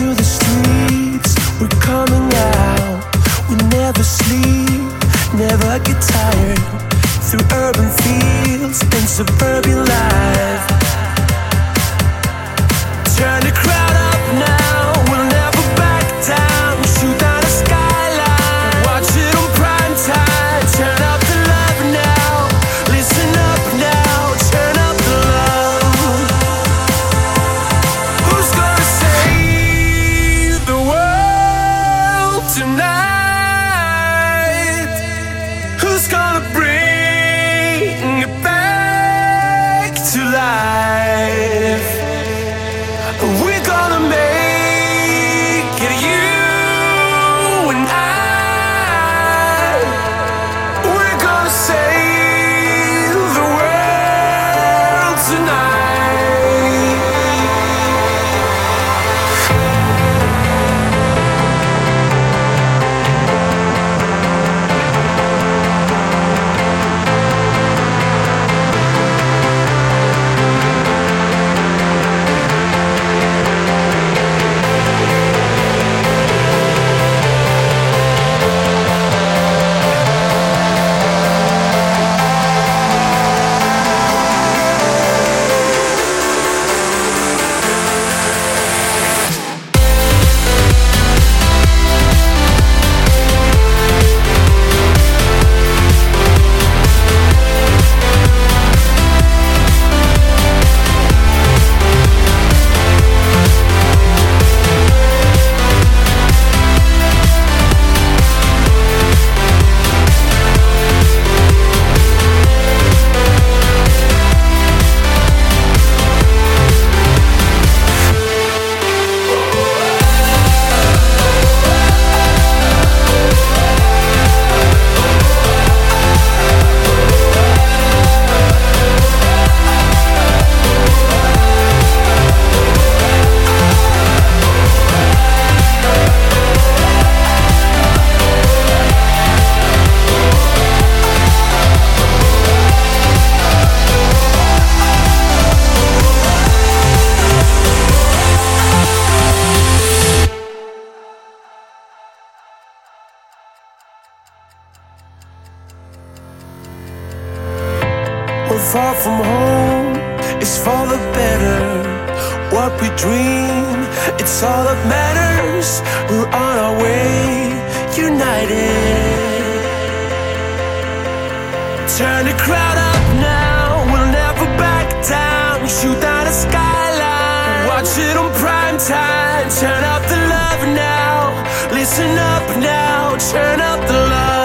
to the streets, we're coming out. We never sleep, never get tired. Through urban fields and suburban life. Turn the crowd up now, we'll never back down. Shoot down the skyline, watch it on prime time. Turn up the love now, listen up now. Turn up the love. Who's gonna save the world tonight? Who's gonna bring it back to life? We're gonna make it, you and I. We're gonna save the world tonight. We're far from home, it's for the better. What we dream, it's all that matters. We're on our way, united. Turn the crowd up now, we'll never back down. Shoot down the skyline, watch it on prime time. Turn up the love now, listen up now. Turn up the love.